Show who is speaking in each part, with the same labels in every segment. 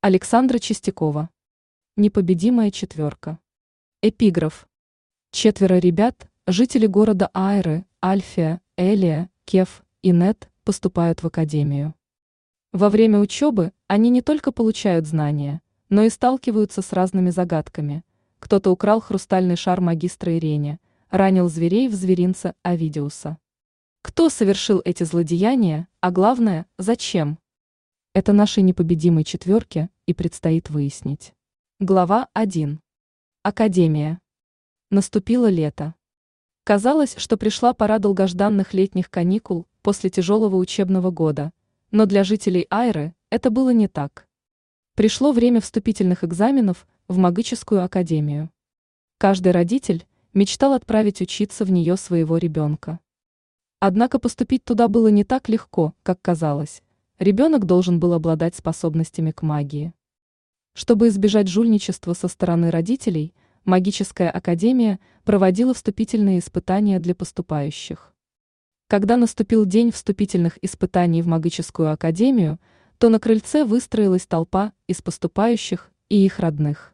Speaker 1: Александра Чистякова. Непобедимая четверка. Эпиграф. 4 ребят, жители города Айры, Альфия, Элия, Кеф и Нет, поступают в академию. Во время учебы они не только получают знания, но и сталкиваются с разными загадками. Кто-то украл хрустальный шар магистра Ирене, ранил зверей в зверинце Овидиуса. Кто совершил эти злодеяния, а главное, зачем? Это нашей непобедимой четверке и предстоит выяснить. Глава 1. Академия. Наступило лето. Казалось, что пришла пора долгожданных летних каникул после тяжелого учебного года, но для жителей Айры это было не так. Пришло время вступительных экзаменов в магическую академию. Каждый родитель мечтал отправить учиться в нее своего ребенка. Однако поступить туда было не так легко, как казалось. Ребенок должен был обладать способностями к магии. Чтобы избежать жульничества со стороны родителей, магическая академия проводила вступительные испытания для поступающих. Когда наступил день вступительных испытаний в магическую академию, то на крыльце выстроилась толпа из поступающих и их родных.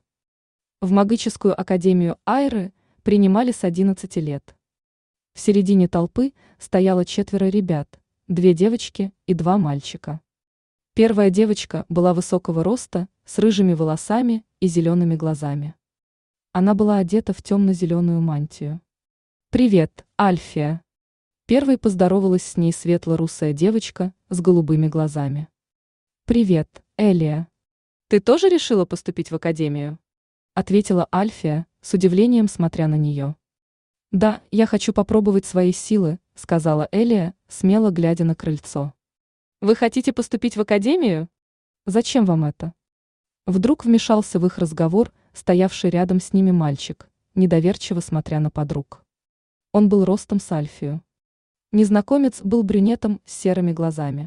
Speaker 1: В магическую академию Айры принимали с 11 лет. В середине толпы стояло 4 ребят, 2 девочки и 2 мальчика. Первая девочка была высокого роста, с рыжими волосами и зелеными глазами. Она была одета в темно-зеленую мантию. «Привет, Альфия!» Первой поздоровалась с ней светло-русая девочка с голубыми глазами. «Привет, Элия! Ты тоже решила поступить в академию?» Ответила Альфия, с удивлением смотря на нее. «Да, я хочу попробовать свои силы», — сказала Элия, смело глядя на крыльцо. «Вы хотите поступить в академию? Зачем вам это?» Вдруг вмешался в их разговор стоявший рядом с ними мальчик, недоверчиво смотря на подруг. Он был ростом с Альфию. Незнакомец был брюнетом с серыми глазами.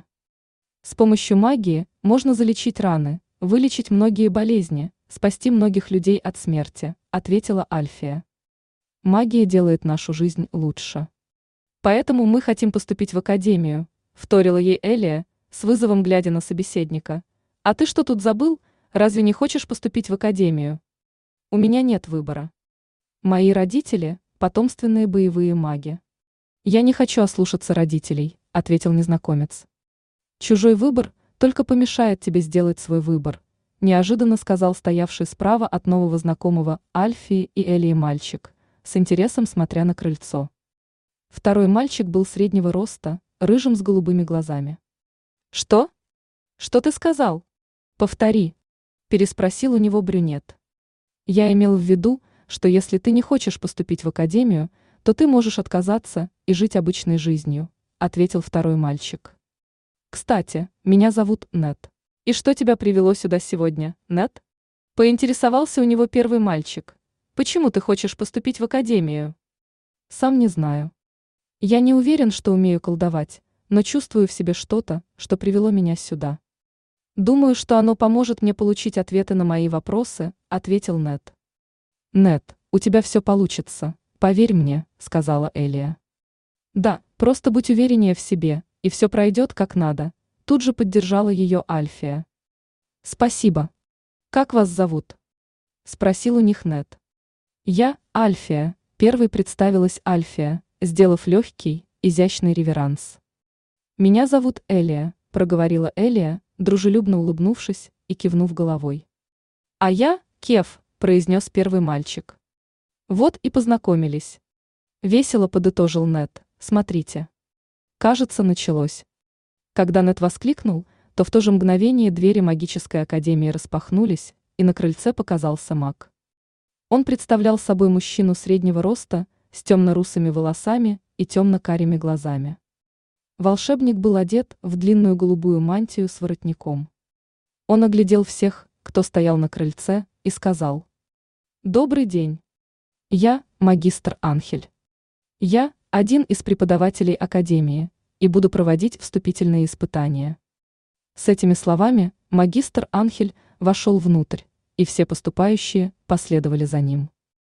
Speaker 1: «С помощью магии можно залечить раны, вылечить многие болезни, спасти многих людей от смерти», — ответила Альфия. «Магия делает нашу жизнь лучше. Поэтому мы хотим поступить в академию», — вторила ей Элия, с вызовом глядя на собеседника. «А ты что тут забыл? Разве не хочешь поступить в академию?» «У меня нет выбора. Мои родители – потомственные боевые маги». «Я не хочу ослушаться родителей», – ответил незнакомец. «Чужой выбор только помешает тебе сделать свой выбор», – неожиданно сказал стоявший справа от нового знакомого Альфии и Элии мальчик, с интересом смотря на крыльцо. Второй мальчик был среднего роста, рыжим с голубыми глазами. «Что? Что ты сказал? Повтори», – переспросил у него брюнет. «Я имел в виду, что если ты не хочешь поступить в академию, то ты можешь отказаться и жить обычной жизнью», – ответил второй мальчик. «Кстати, меня зовут Нет. И что тебя привело сюда сегодня, Нет?» – поинтересовался у него первый мальчик. «Почему ты хочешь поступить в академию?» «Сам не знаю. Я не уверен, что умею колдовать, но чувствую в себе что-то, что привело меня сюда. Думаю, что оно поможет мне получить ответы на мои вопросы», – ответил Нет. «Нет, у тебя все получится, поверь мне», – сказала Элия. «Да, просто будь увереннее в себе, и все пройдет как надо», – тут же поддержала ее Альфия. «Спасибо. Как вас зовут?» – спросил у них Нет. «Я, Альфия», – первой представилась Альфия, сделав легкий, изящный реверанс. «Меня зовут Элия», – проговорила Элия, дружелюбно улыбнувшись и кивнув головой. «А я Кеф», – произнес первый мальчик. «Вот и познакомились». Весело подытожил Нет. «Смотрите. Кажется, началось». Когда Нет воскликнул, то в то же мгновение двери магической академии распахнулись, и на крыльце показался маг. Он представлял собой мужчину среднего роста, с темно-русыми волосами и темно-карими глазами. Волшебник был одет в длинную голубую мантию с воротником. Он оглядел всех, кто стоял на крыльце, и сказал: «Добрый день. Я магистр Анхель. Я один из преподавателей Академии и буду проводить вступительные испытания». С этими словами магистр Анхель вошел внутрь, и все поступающие последовали за ним.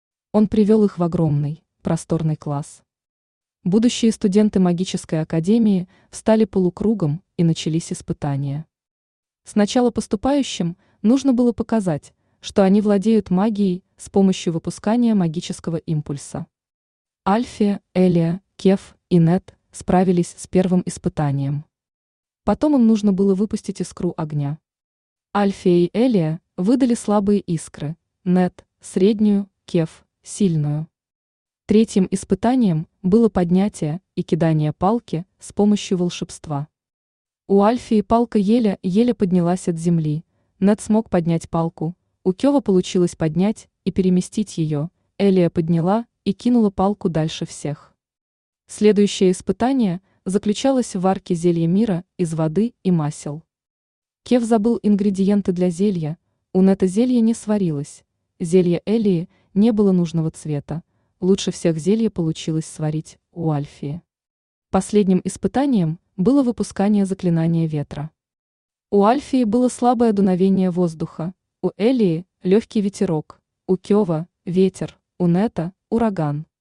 Speaker 1: Он привел их в огромный, просторный класс. Будущие студенты магической академии встали полукругом, и начались испытания. Сначала поступающим нужно было показать, что они владеют магией с помощью выпускания магического импульса. Альфия, Элия, Кеф и Нет справились с первым испытанием. Потом им нужно было выпустить искру огня. Альфия и Элия выдали слабые искры, Нет – среднюю, Кеф – сильную. Третьим испытанием было поднятие и кидание палки с помощью волшебства. У Альфии палка еле поднялась от земли, Нет смог поднять палку, у Кева получилось поднять и переместить ее, Элия подняла и кинула палку дальше всех. Следующее испытание заключалось в варке зелья мира из воды и масел. Кев забыл ингредиенты для зелья, у Нета зелье не сварилось, зелье Элии не было нужного цвета, лучше всех зелье получилось сварить у Альфии. Последним испытанием было выпускание заклинания ветра. У Альфии было слабое дуновение воздуха, у Элии – легкий ветерок, у Кева – ветер, у Нета – ураган.